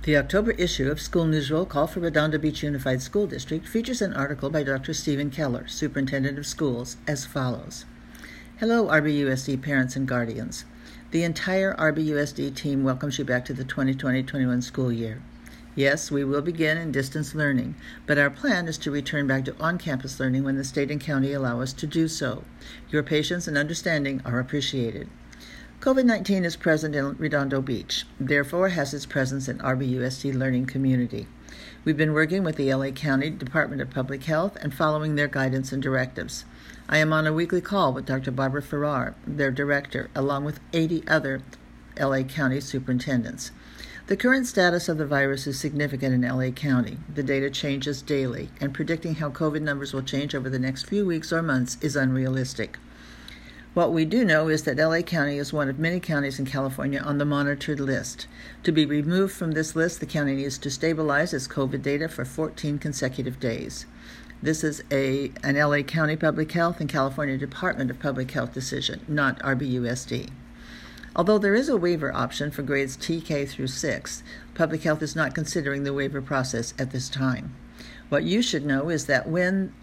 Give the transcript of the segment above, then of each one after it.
The October issue of School News Roll Call for Redondo Beach Unified School District features an article by Dr. Stephen Keller, Superintendent of Schools, as follows. Hello, RBUSD parents and guardians. The entire RBUSD team welcomes you back to the 2020-21 school year. Yes, we will begin in distance learning, but our plan is to return back to on-campus learning when the state and county allow us to do so. Your patience and understanding are appreciated. COVID-19 is present in Redondo Beach, therefore has its presence in RBUSD learning community. We've been working with the LA County Department of Public Health and following their guidance and directives. I am on a weekly call with Dr. Barbara Farrar, their director, along with 80 other LA County superintendents. The current status of the virus is significant in LA County. The data changes daily, and predicting how COVID numbers will change over the next few weeks or months is unrealistic. What we do know is that LA County is one of many counties in California on the monitored list. To be removed from this list, the county needs to stabilize its COVID data for 14 consecutive days. This is an LA County Public Health and California Department of Public Health decision, not RBUSD. Although there is a waiver option for grades TK through 6, Public Health is not considering the waiver process at this time. What you should know is that when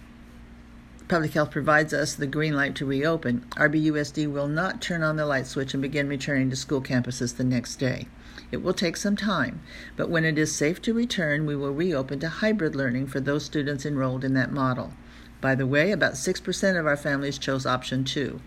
Public Health provides us the green light to reopen, RBUSD will not turn on the light switch and begin returning to school campuses the next day. It will take some time, but when it is safe to return, we will reopen to hybrid learning for those students enrolled in that model. By the way, about 6% of our families chose option 2,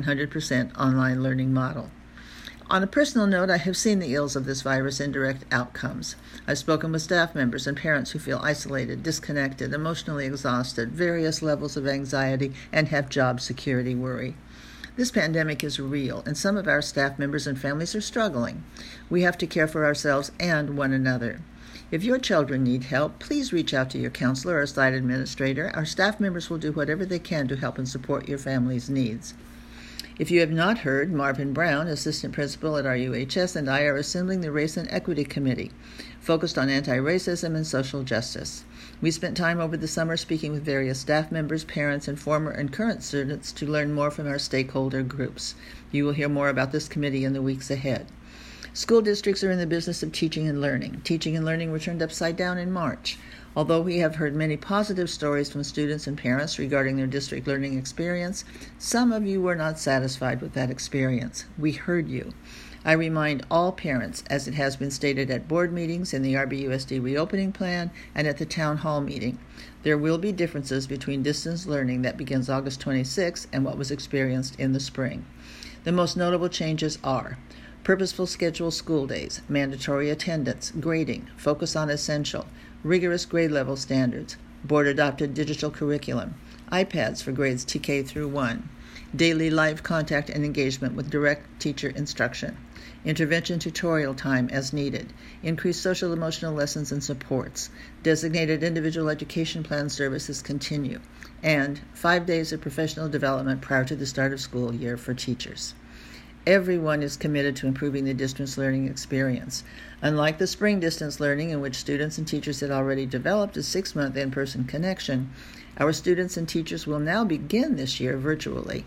100% online learning model. On a personal note, I have seen the ills of this virus in direct outcomes. I've spoken with staff members and parents who feel isolated, disconnected, emotionally exhausted, various levels of anxiety, and have job security worry. This pandemic is real, and some of our staff members and families are struggling. We have to care for ourselves and one another. If your children need help, please reach out to your counselor or site administrator. Our staff members will do whatever they can to help and support your family's needs. If you have not heard, Marvin Brown, assistant principal at RUHS, and I are assembling the Race and Equity Committee, focused on anti-racism and social justice. We spent time over the summer speaking with various staff members, parents, and former and current students to learn more from our stakeholder groups. You will hear more about this committee in the weeks ahead. School districts are in the business of teaching and learning. Teaching and learning were turned upside down in March. Although we have heard many positive stories from students and parents regarding their district learning experience, some of you were not satisfied with that experience. We heard you. I remind all parents, as it has been stated at board meetings, in the RBUSD reopening plan, and at the town hall meeting, there will be differences between distance learning that begins August 26 and what was experienced in the spring. The most notable changes are purposeful scheduled school days, mandatory attendance, grading, focus on essential, rigorous grade level standards, board-adopted digital curriculum, iPads for grades TK through 1, daily live contact and engagement with direct teacher instruction, intervention tutorial time as needed, increased social emotional lessons and supports, designated individual education plan services continue, and 5 days of professional development prior to the start of school year for teachers. Everyone is committed to improving the distance learning experience. Unlike the spring distance learning, in which students and teachers had already developed a 6-month in-person connection, our students and teachers will now begin this year virtually.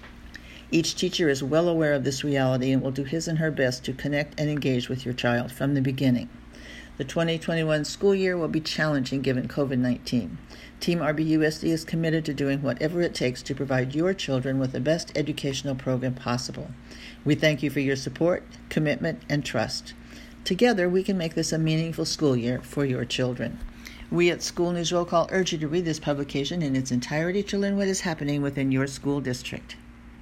Each teacher is well aware of this reality and will do his and her best to connect and engage with your child from the beginning. The 2021 school year will be challenging given COVID-19. Team RBUSD is committed to doing whatever it takes to provide your children with the best educational program possible. We thank you for your support, commitment, and trust. Together, we can make this a meaningful school year for your children. We at School News Roll Call urge you to read this publication in its entirety to learn what is happening within your school district.